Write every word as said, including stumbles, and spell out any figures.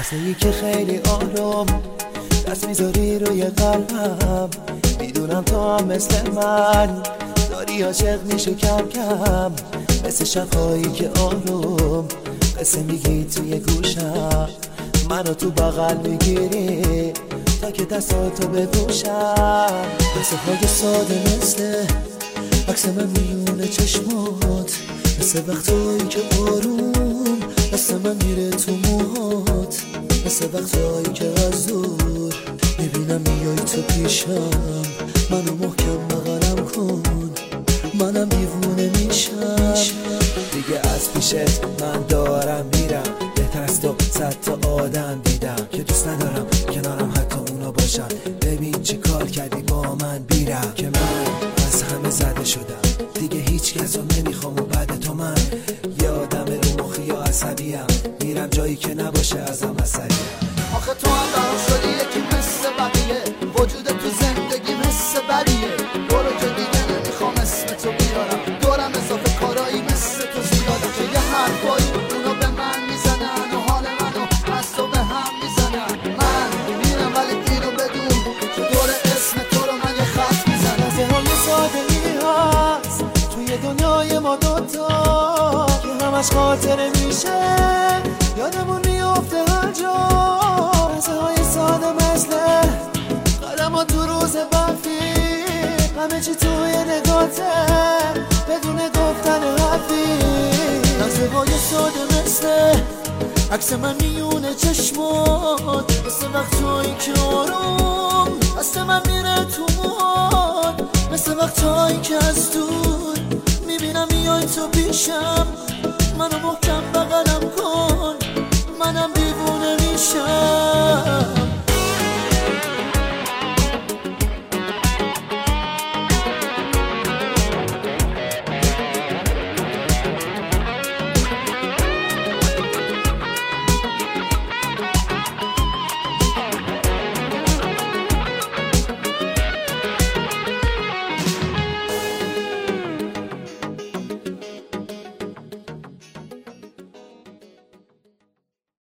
لحظه‌ای که خیلی آروم دست میذاری روی قلبم، میدونم تو هم مثل من داری عاشق میشه کم کم، مثل شبهایی که آروم قصه میگی توی گوشم، منو تو بغل میگیری تا که دستاتو بپوشم. قصه های ساده مثل عکس من میونه چشمات، مثل وقتایی که آروم دست من میره تو موهات، مثل وقتایی که از دور میبینم میای تو پیشم، منو محکم بغلم کن منم دیوونه میشم. دیگه از پیشت من دارم میرم، بهتر از تو صد تا آدم دیدم که دوست ندارم کنارم حتی اونا باشن. ببین چی کار کردی با من بیرم که من از همه زده شدم، دیگه هیچ کس رو نمیخوام و بعد تو من یه آدم رو مخی یا عصبیم، میرم جایی که نباشه ازم عصبیم. آخه تو هم برام شدی یکی مثل بقیه، وجود تو زندگی مثل بریه، برو که دیگه نمیخوام اسم تو بیارم، دورم اضافه کارایی مثل تو زیاده که یه حرفایی اونا به من میزنن و حال منو از تو به هم میزنن. من میرم ولی اینو بدون که دور اسم تو رو من یه خط میزنم. لحظه های ساده ای هست توی دنیای ما دوتا که همش خاطره میشه یادمون میافته هر جا. لحظه های ساده مثل قدم ها تو روز برفی، همه چی توی نگاته بدون گفتن حرفی. لحظه های ساده مثل عکس من میونه چشمات، مثل وقتایی که آروم دست من میره تو موهات، مثل وقتایی که از دور میبینم میای تو پیشم،